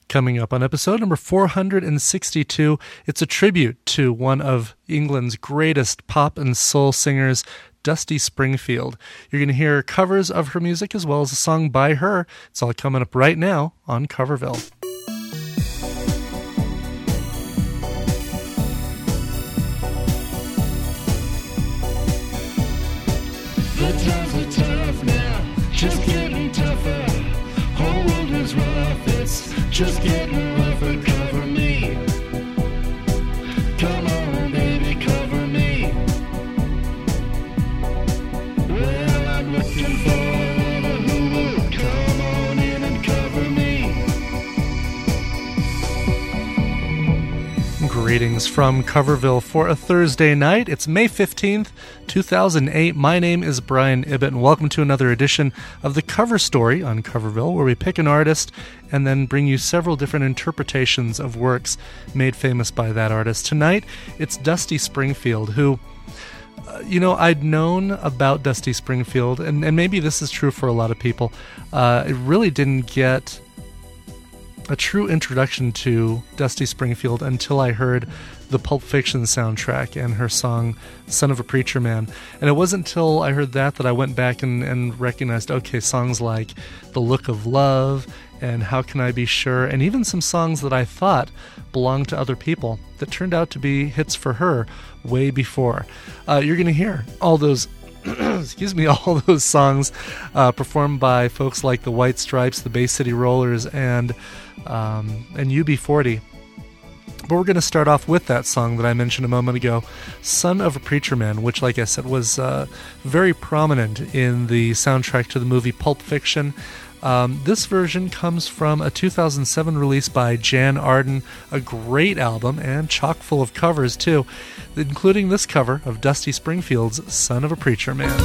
Coming up on episode number 462, it's a tribute to one of England's greatest pop and soul singers, Dusty Springfield. You're going to hear covers of her music as well as a song by her. It's all coming up right now on Coverville. The times are tough now, just getting tougher. Whole world is rough, it's just getting rougher. Cover me, come on baby, cover me. Well, I'm looking for a lover who will come on in and cover me. Greetings from Coverville for a Thursday night. It's May 15th, 2008. My name is Brian Ibbett, and welcome to another edition of The Cover Story on Coverville, where we pick an artist and then bring you several different interpretations of works made famous by that artist. Tonight, it's Dusty Springfield, who, I'd known about Dusty Springfield, and maybe this is true for a lot of people. It really didn't get a true introduction to Dusty Springfield until I heard the Pulp Fiction soundtrack and her song Son of a Preacher Man. And it wasn't until I heard that I went back and recognized, okay, songs like The Look of Love and How Can I Be Sure, and even some songs that I thought belonged to other people that turned out to be hits for her way before. You're going to hear all those all those songs performed by folks like the White Stripes, the Bay City Rollers, and UB40. But we're going to start off with that song that I mentioned a moment ago, Son of a Preacher Man, which, like I said, was very prominent in the soundtrack to the movie Pulp Fiction. This version comes from a 2007 release by Jan Arden, a great album and chock full of covers too, including this cover of Dusty Springfield's Son of a Preacher Man.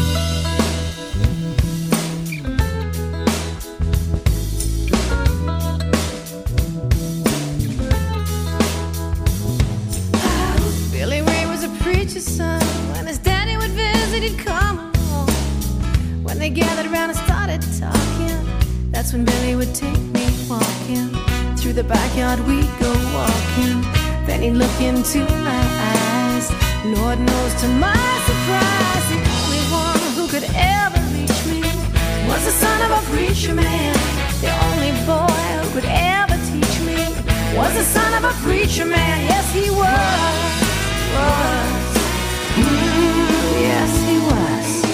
They gathered around and started talking. That's when Billy would take me walking. Through the backyard we'd go walking. Then he'd look into my eyes. Lord knows to my surprise, the only one who could ever reach me was the son of a preacher man. The only boy who could ever teach me was the son of a preacher man. Yes, he was. Yes, he was.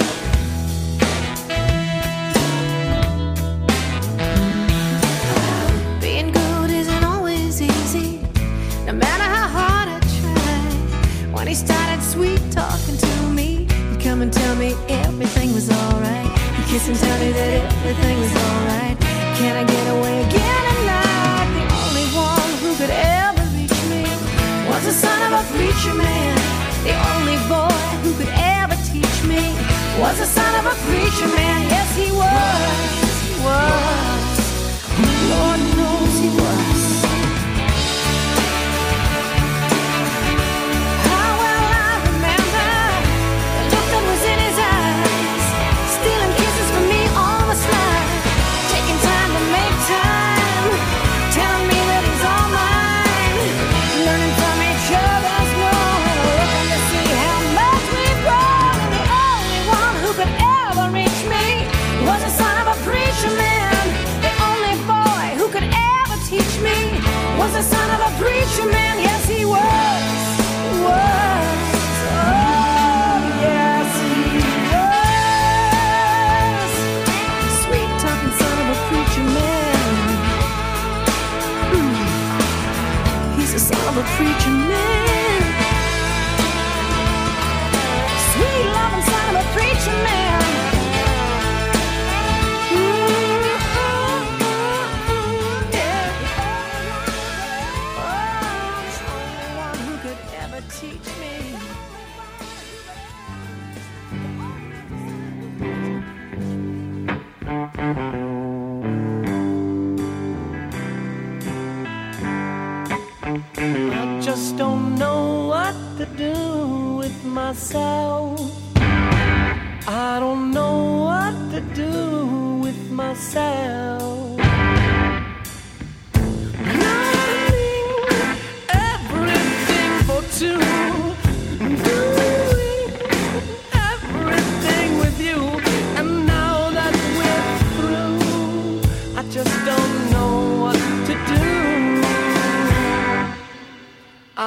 When he started sweet talking to me, he'd come and tell me everything was alright. He'd kiss and tell me that everything was alright. Can I get away again tonight? The only one who could ever reach me was the son of a preacher man. The only boy who could ever teach me was the son of a preacher man. Yes, he was. Lord knows he was. Was the son of a preacher man. Yes, he was. Oh, yes, he was. Sweet talking son of a preacher man. He's the son of a preacher man. Sweet loving son of a preacher man. I just don't know what to do with myself. I don't know what to do with myself.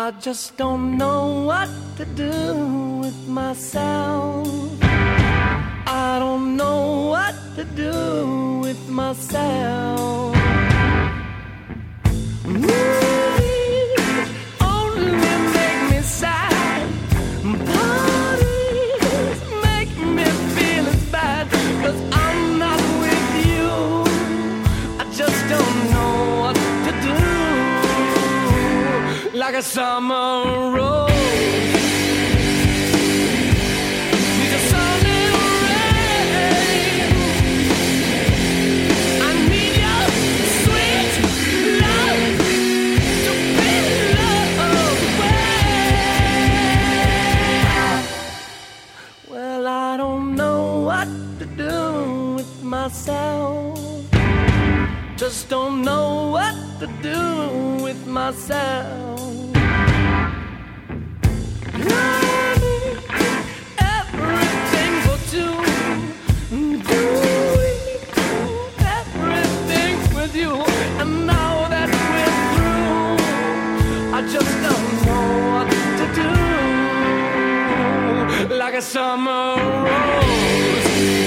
I just don't know what to do with myself. I don't know what to do with myself. Only make me sad. Parties make me feel as bad, 'cause I'm not with you. I just don't know what to do. Like a summer rose. Myself, just don't know what to do with myself. Everything for two, do everything with you, and now that we're through, I just don't know what to do. Like a summer rose.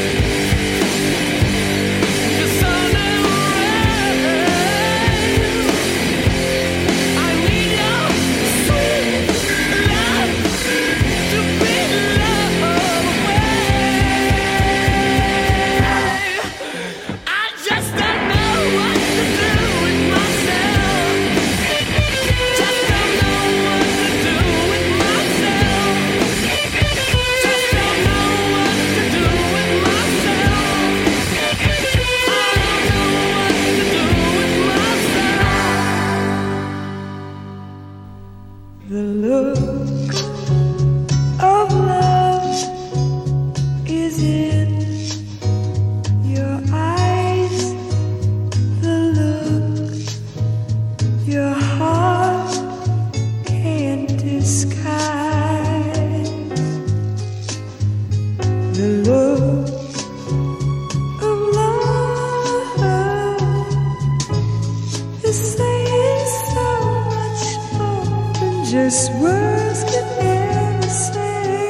Just words can never say.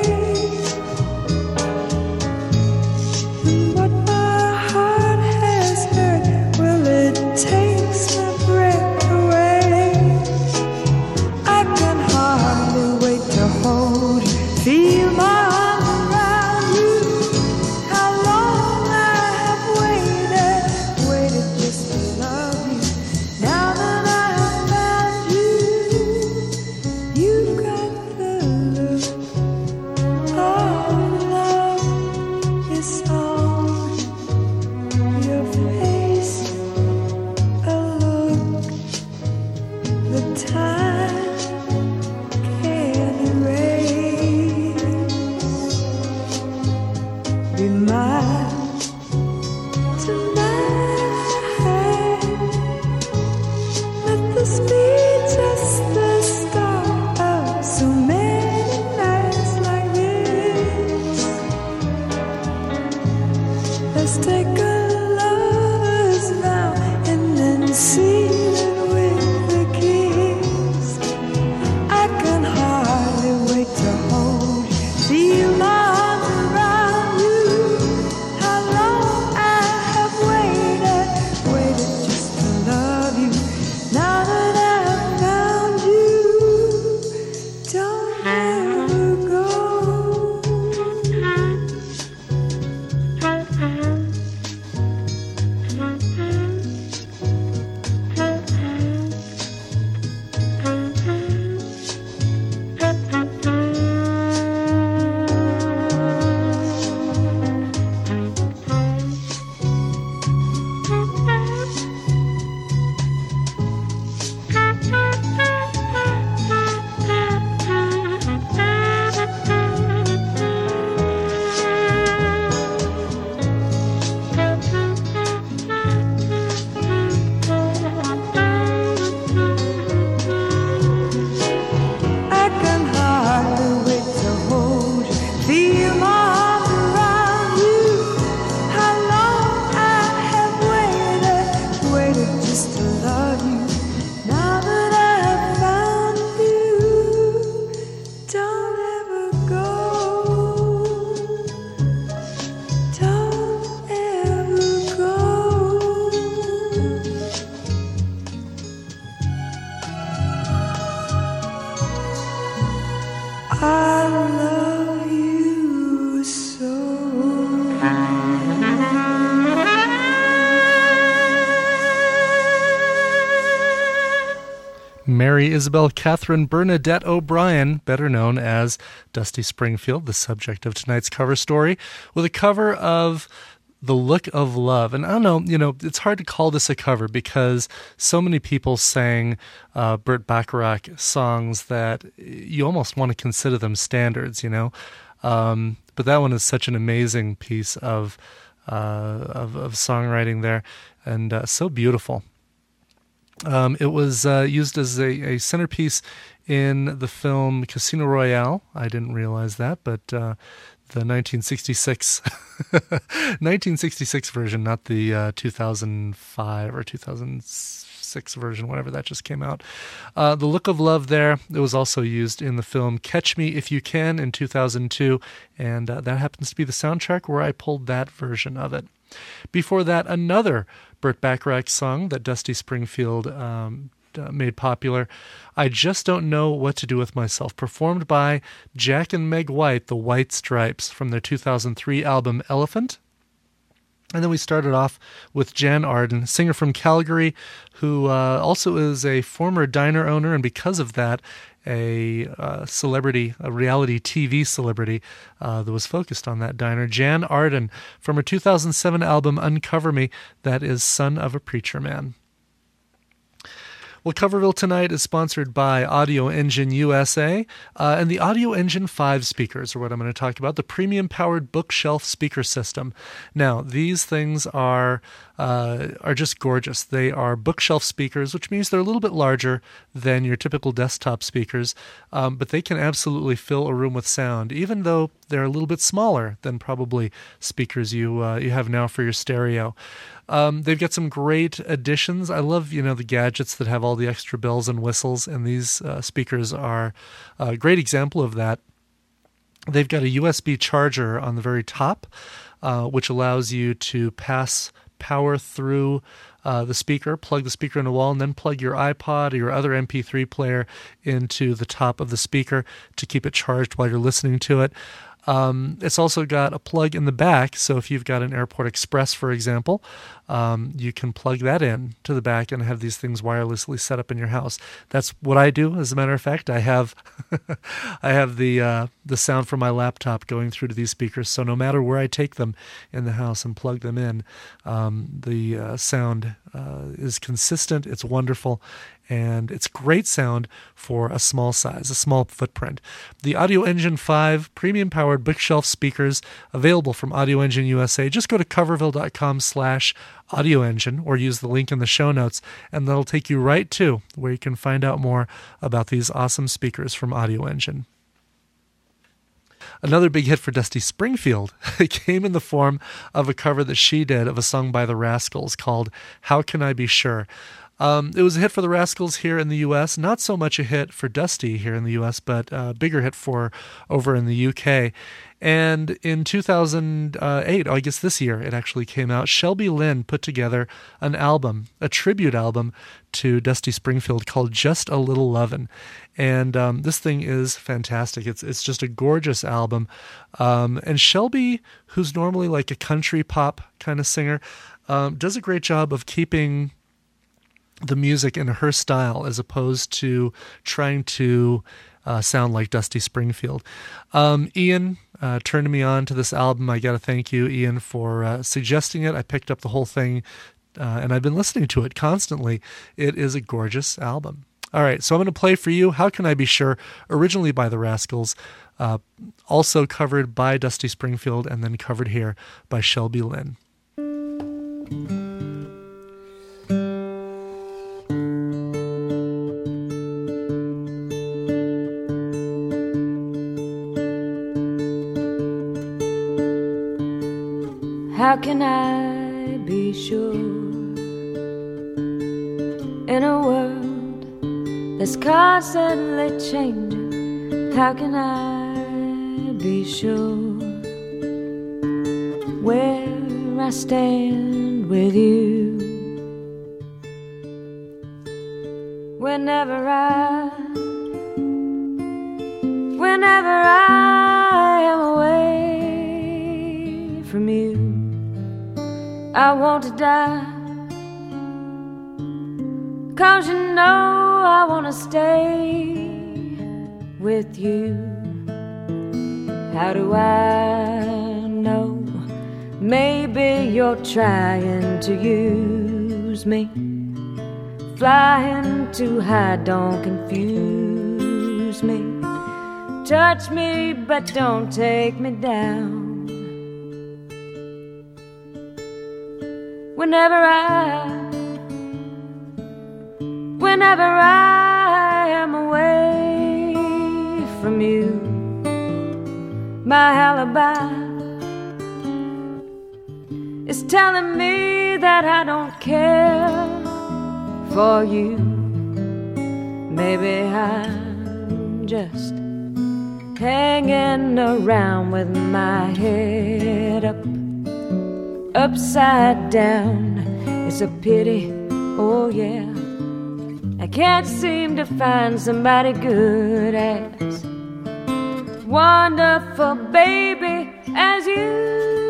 And what my heart has heard, well, it takes my breath away. I can hardly wait to hold you, feel my arms around you. How long I have waited just to love you. Now that I have found you, you've got Mary Isabel Catherine Bernadette O'Brien, better known as Dusty Springfield, the subject of tonight's cover story, with a cover of The Look of Love. And I don't know, it's hard to call this a cover because so many people sang Burt Bacharach songs that you almost want to consider them standards, But that one is such an amazing piece of songwriting there, and so beautiful. It was used as a centerpiece in the film Casino Royale. I didn't realize that, but the 1966 version, not the 2005 or 2006 version, whatever that just came out. The Look of Love there, it was also used in the film Catch Me If You Can in 2002, and that happens to be the soundtrack where I pulled that version of it. Before that, another Burt Bacharach song that Dusty Springfield made popular, I Just Don't Know What to Do With Myself, performed by Jack and Meg White, the White Stripes, from their 2003 album Elephant. And then we started off with Jan Arden, singer from Calgary, who also is a former diner owner, and because of that, a celebrity, a reality TV celebrity that was focused on that diner. Jan Arden, from her 2007 album Uncover Me, that is Son of a Preacher Man. Well, Coverville tonight is sponsored by Audio Engine USA, and the Audio Engine 5 speakers are what I'm going to talk about, the premium-powered bookshelf speaker system. Now, these things are just gorgeous. They are bookshelf speakers, which means they're a little bit larger than your typical desktop speakers, but they can absolutely fill a room with sound, even though they're a little bit smaller than probably speakers you have now for your stereo. They've got some great additions. I love, the gadgets that have all the extra bells and whistles, and these speakers are a great example of that. They've got a USB charger on the very top, which allows you to pass power through the speaker, plug the speaker in a wall, and then plug your iPod or your other MP3 player into the top of the speaker to keep it charged while you're listening to it. It's also got a plug in the back, so if you've got an Airport Express, for example, you can plug that in to the back and have these things wirelessly set up in your house. That's what I do, as a matter of fact. I have the sound from my laptop going through to these speakers, so no matter where I take them in the house and plug them in, the sound is consistent, it's wonderful, and it's great sound for a small size, a small footprint. The Audio Engine 5 premium-powered bookshelf speakers available from Audio Engine USA. Just go to coverville.com/audioengine or use the link in the show notes, and that'll take you right to where you can find out more about these awesome speakers from Audio Engine. Another big hit for Dusty Springfield came in the form of a cover that she did of a song by the Rascals called How Can I Be Sure? It was a hit for the Rascals here in the U.S., not so much a hit for Dusty here in the U.S., but a bigger hit for over in the U.K. And in 2008, I guess this year it actually came out, Shelby Lynne put together an album, a tribute album to Dusty Springfield called Just a Little Lovin'. And this thing is fantastic. It's just a gorgeous album. And Shelby, who's normally like a country pop kind of singer, does a great job of keeping the music in her style as opposed to trying to sound like Dusty Springfield. Ian turned me on to this album. I got to thank you, Ian, for suggesting it. I picked up the whole thing, and I've been listening to it constantly. It is a gorgeous album. All right, so I'm going to play for you How Can I Be Sure, originally by the Rascals, also covered by Dusty Springfield, and then covered here by Shelby Lynne. How can I be sure in a world that's constantly changing? How can I be sure where I stand with you? Whenever I am away from you, I want to die, 'cause you know I wanna stay with you. How do I know? Maybe you're trying to use me. Flying too high, don't confuse me. Touch me, but don't take me down. Whenever I am away from you, my alibi is telling me that I don't care for you. Maybe I'm just hanging around with my head up, upside down. It's a pity, oh yeah, I can't seem to find somebody good as wonderful, baby, as you.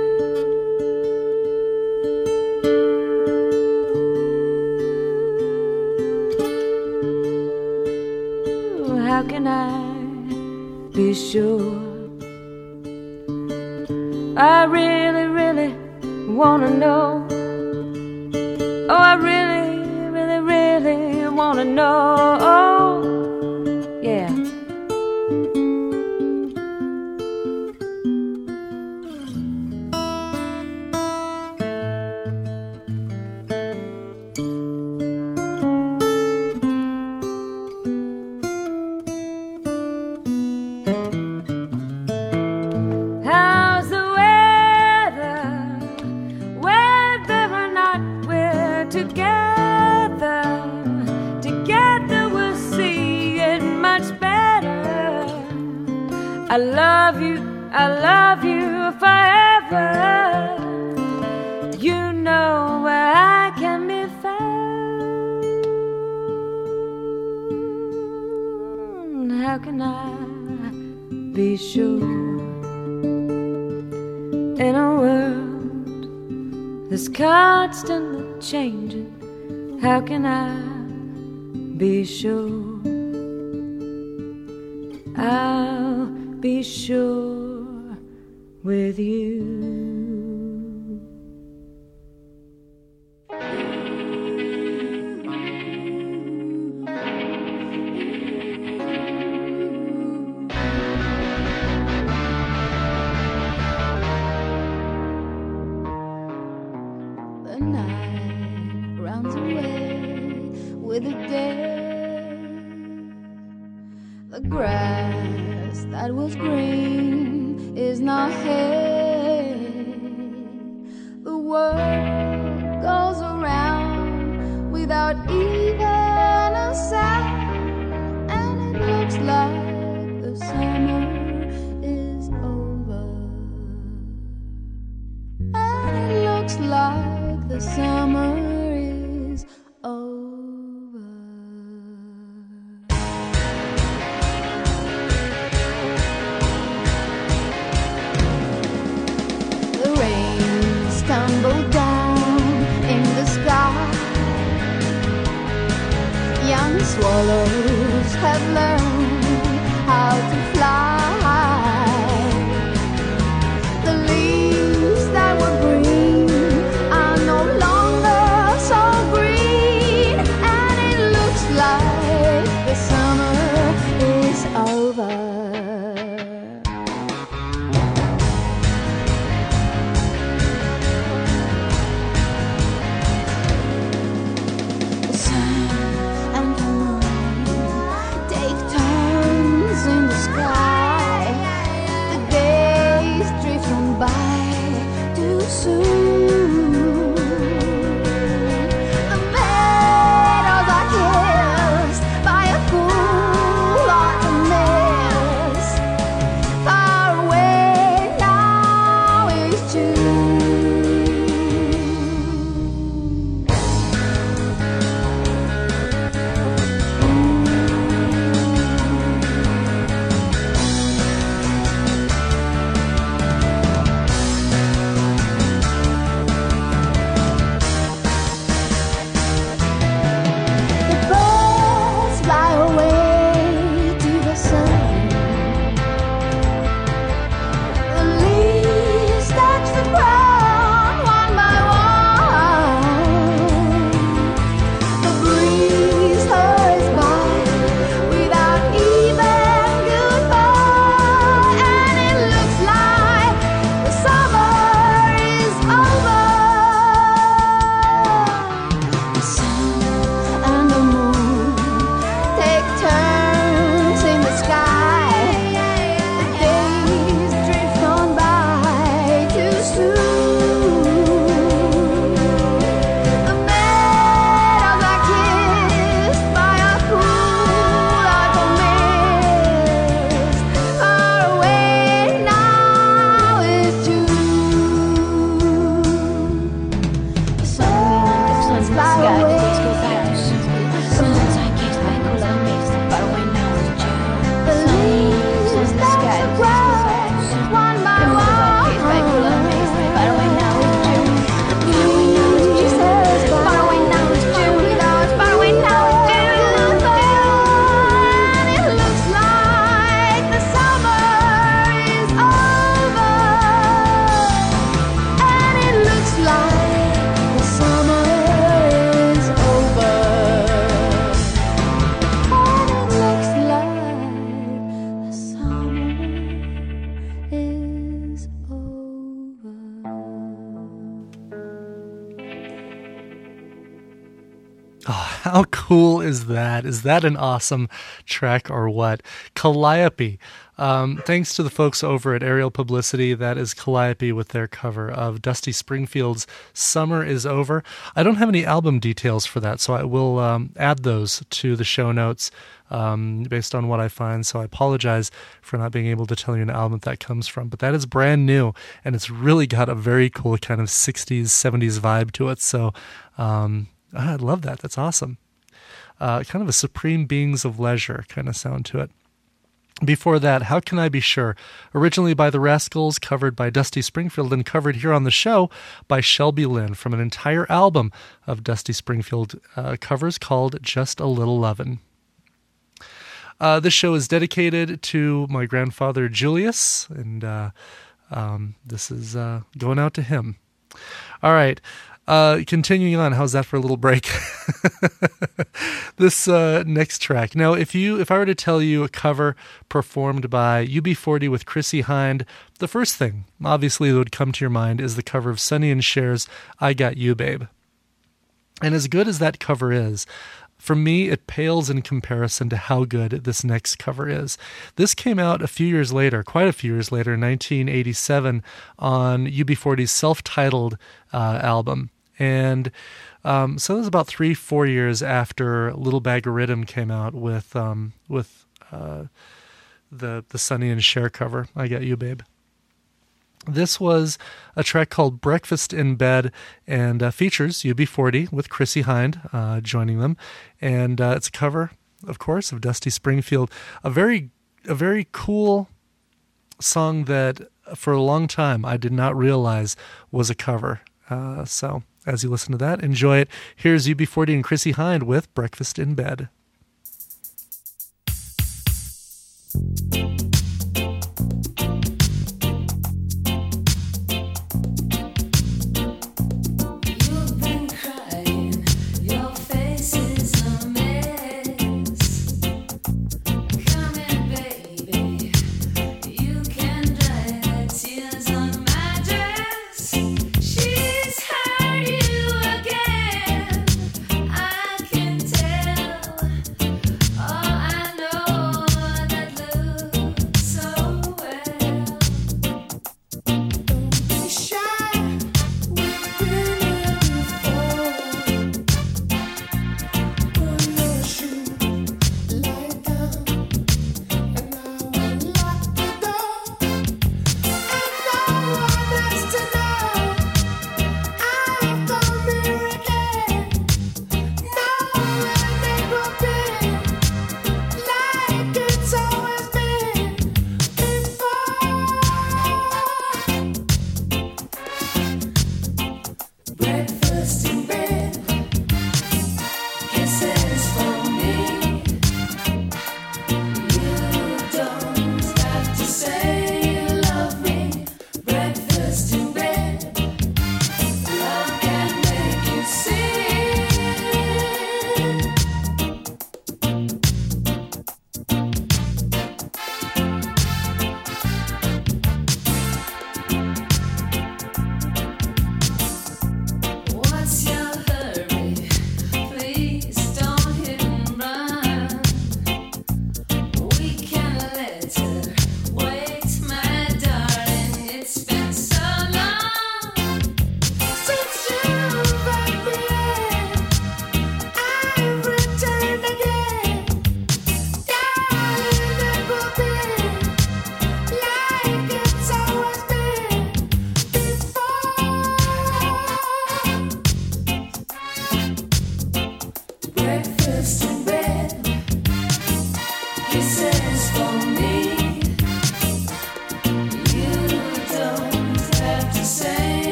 How can I be sure? I really, really wanna know. Oh, I really, really, really wanna know. Oh, yeah. How's the weather? Whether or not we're together, together we'll see it much better. I love you forever. You know where I can be found. How can I be sure? In a world that's constantly changing, how can I be sure? I'll be sure with you. The night runs away with the day. The grass that was green is now hay. The world goes around without even a sound, and it looks like the summer is over. And it looks like the summer is over. The rains tumble down in the sky. Young swallows have learned how to fly. The leaves that were green are no longer so green, and it looks like the summer is over. The sun and the moon take turns in the sky. How cool is that? Is that an awesome track or what? Calliope. Thanks to the folks over at Aerial Publicity, that is Calliope with their cover of Dusty Springfield's Summer is Over. I don't have any album details for that, so I will add those to the show notes based on what I find. So I apologize for not being able to tell you an album that comes from, but that is brand new, and it's really got a very cool kind of 60s, 70s vibe to it. So I love that. That's awesome. Kind of a Supreme Beings of Leisure kind of sound to it. Before that, How Can I Be Sure? Originally by the Rascals, covered by Dusty Springfield, and covered here on the show by Shelby Lynne from an entire album of Dusty Springfield covers called Just a Little Lovin'. This show is dedicated to my grandfather Julius, and this is going out to him. All right. Continuing on, how's that for a little break? This next track. Now, if I were to tell you a cover performed by UB40 with Chrissie Hynde, the first thing, obviously, that would come to your mind is the cover of Sonny and Cher's I Got You, Babe. And as good as that cover is, for me, it pales in comparison to how good this next cover is. This came out a few years later, quite a few years later, 1987, on UB40's self-titled album. And so it was about 3-4 years after Little Bag of Rhythm came out with the Sonny and Cher cover, I Got You, Babe. This was a track called Breakfast in Bed, and features UB40 with Chrissie Hynde joining them. And it's a cover, of course, of Dusty Springfield. A very cool song that for a long time I did not realize was a cover. So as you listen to that, enjoy it. Here's UB40 and Chrissie Hynde with Breakfast in Bed. She's hurt you again. I can tell.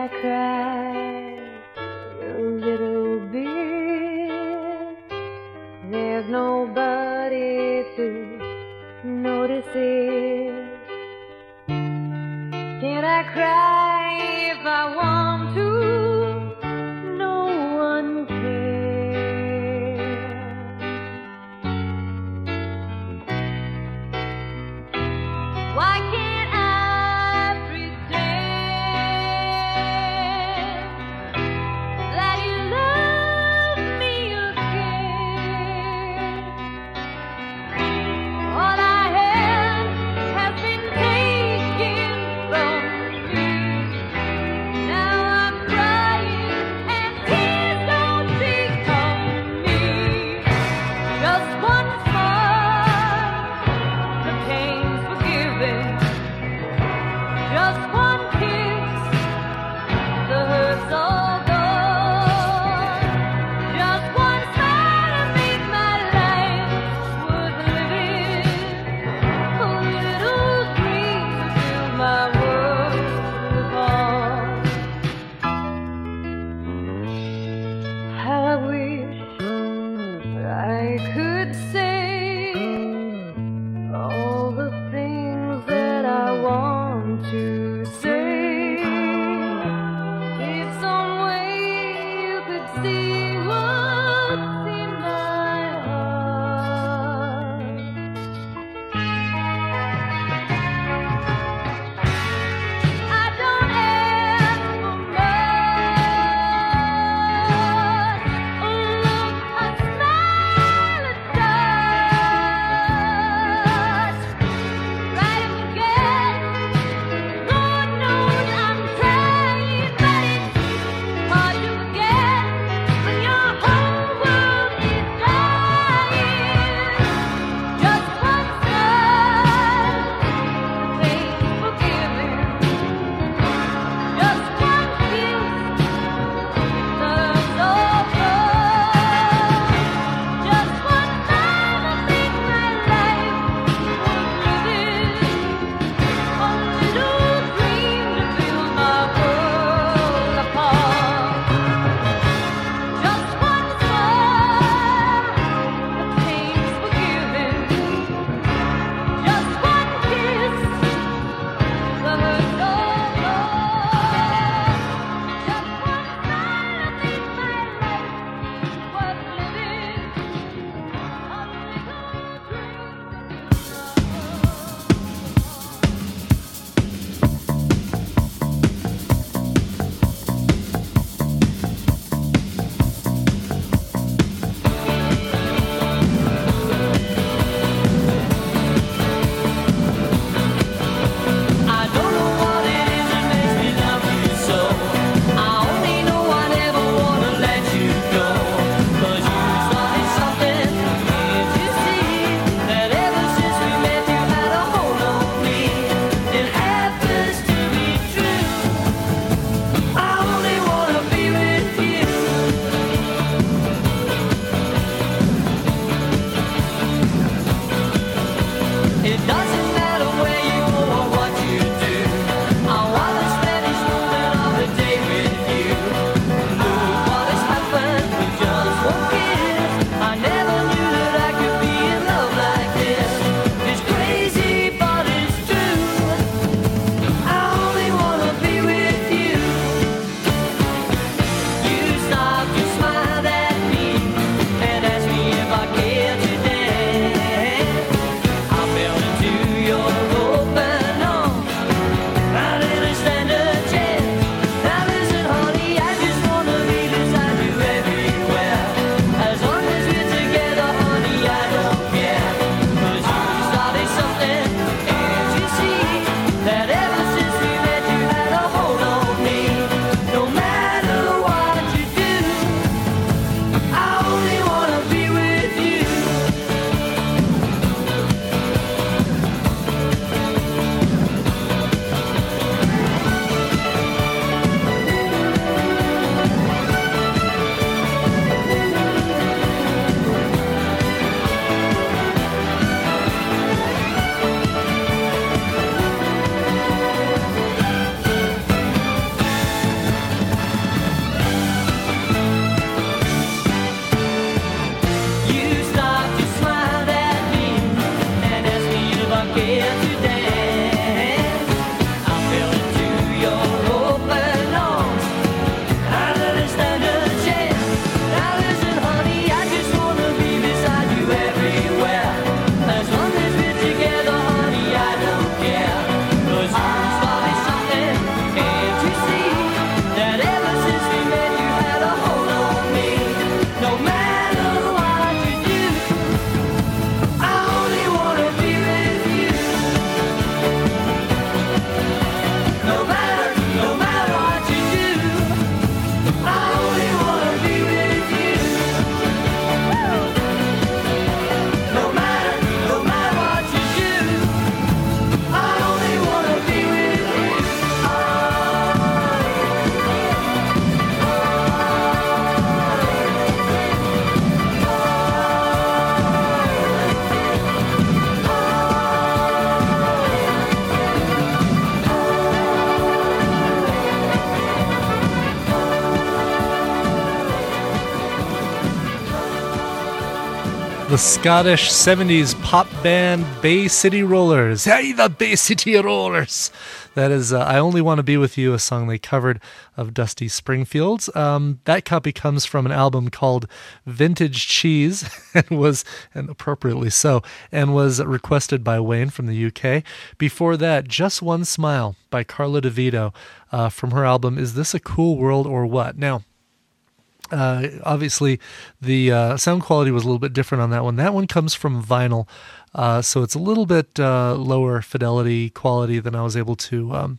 I cry a little bit? There's nobody to notice it. Can I cry if I want to? No one cares. Why can't I pretend that you love me again? All I had has been taken from me. The Scottish 70s pop band Bay City Rollers. Hey, the Bay City Rollers! That is I Only Want to Be With You, a song they covered of Dusty Springfield's. That copy comes from an album called Vintage Cheese, and appropriately so, and was requested by Wayne from the UK. Before that, Just One Smile by Carla DeVito from her album Is This a Cool World or What? Now, obviously, the sound quality was a little bit different on that one. That one comes from vinyl, so it's a little bit lower fidelity quality than I was able to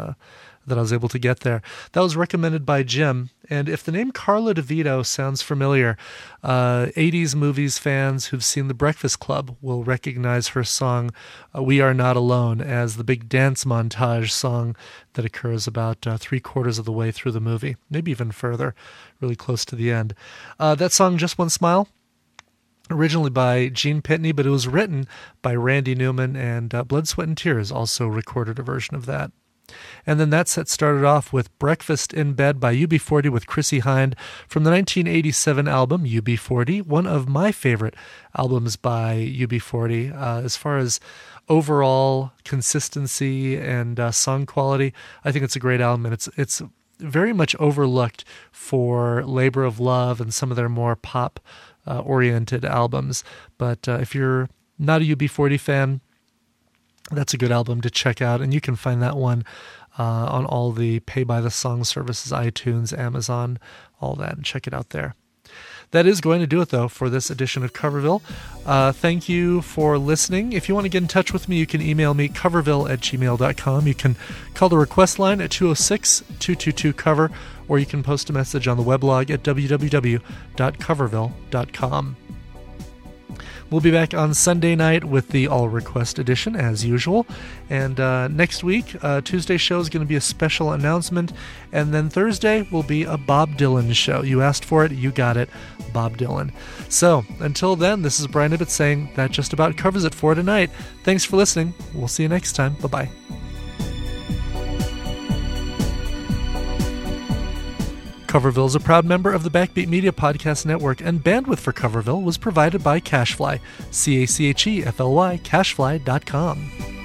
get there. That was recommended by Jim. And if the name Carla DeVito sounds familiar, 80s movies fans who've seen The Breakfast Club will recognize her song We Are Not Alone as the big dance montage song that occurs about 3/4 of the way through the movie, maybe even further, really close to the end. That song, Just One Smile, originally by Gene Pitney, but it was written by Randy Newman, and Blood, Sweat, and Tears also recorded a version of that. And then that set started off with Breakfast in Bed by UB40 with Chrissie Hynde from the 1987 album UB40, one of my favorite albums by UB40 as far as overall consistency and song quality. I think it's a great album, and it's very much overlooked for Labor of Love and some of their more pop oriented albums. But if you're not a UB40 fan, that's a good album to check out, and you can find that one on all the pay-by-the-song services, iTunes, Amazon, all that, and check it out there. That is going to do it, though, for this edition of Coverville. Thank you for listening. If you want to get in touch with me, you can email me, coverville@gmail.com. You can call the request line at 206-222-COVER, or you can post a message on the weblog at www.coverville.com. We'll be back on Sunday night with the All Request edition, as usual. And next week, Tuesday's show is going to be a special announcement. And then Thursday will be a Bob Dylan show. You asked for it, you got it, Bob Dylan. So, until then, this is Brian Ibbott saying that just about covers it for tonight. Thanks for listening. We'll see you next time. Bye-bye. Coverville is a proud member of the Backbeat Media Podcast Network, and bandwidth for Coverville was provided by CacheFly, CacheFly, CacheFly.com.